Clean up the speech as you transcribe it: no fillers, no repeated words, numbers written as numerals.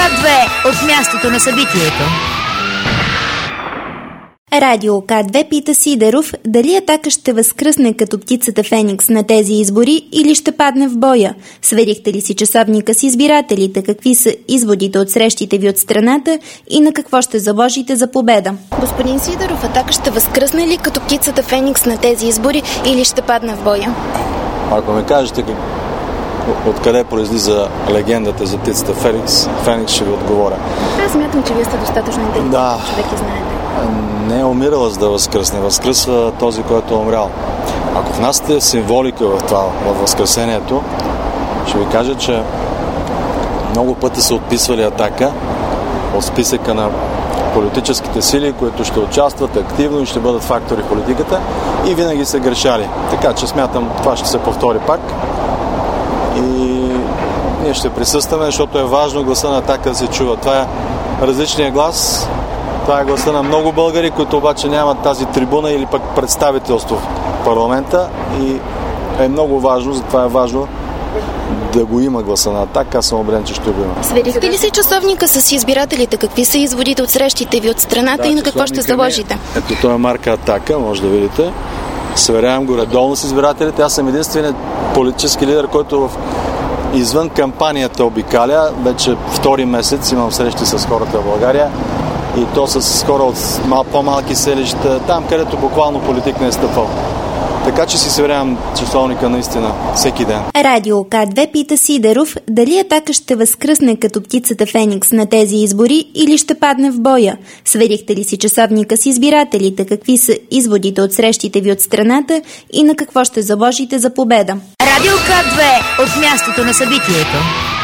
К2 от мястото на събитието. Радио К2 пита Сидеров дали Атака ще възкръсне като птицата Феникс на тези избори или ще падне в боя. Сверихте ли си часовника с избирателите? Какви са изводите от срещите ви от страната и на какво ще заложите за победа? Господин Сидеров, Атака ще възкръсне ли като птицата Феникс на тези избори или ще падне в боя? Ако ме кажете откъде произлиза легендата за птицата Феникс, ще ви отговоря. Аз смятам, че вие сте достатъчно интелигентен човек и знаете. Не е умирала, за да възкръсне. Възкръсва този, който е умрял. Ако в нас е символика в това, в възкресението, ще ви кажа, че много пъти са отписвали Атака от списъка на политическите сили, които ще участват активно и ще бъдат фактори в политиката и винаги са грешали. Така че смятам, това ще се повтори пак и ние ще присъстваме, защото е важно гласа на Атака да се чува. Това е различният глас. Това е гласа на много българи, които обаче нямат тази трибуна или пък представителство в парламента и е много важно, затова е важно да го има гласа на Атака. Аз съм убеден, че ще го има. Сверихте ли си часовника с избирателите? Какви са изводите от срещите ви от страната и на какво ще заложите? Ето това е марка Атака, може да видите. Сверявам го редовно с избирателите. Аз съм единственият политически лидер, който извън кампанията обикаля. Вече втори месец имам срещи с хората в България. И то с хора от по-малки селища, там където буквално политик не е стъпвал. Така че си сверявам часовника наистина всеки ден. Радио К2 пита Сидеров дали Атака ще възкръсне като птицата Феникс на тези избори или ще падне в боя. Сверихте ли си часовника с избирателите? Какви са изводите от срещите ви от страната и на какво ще заложите за победа? Радио К2 от мястото на събитието.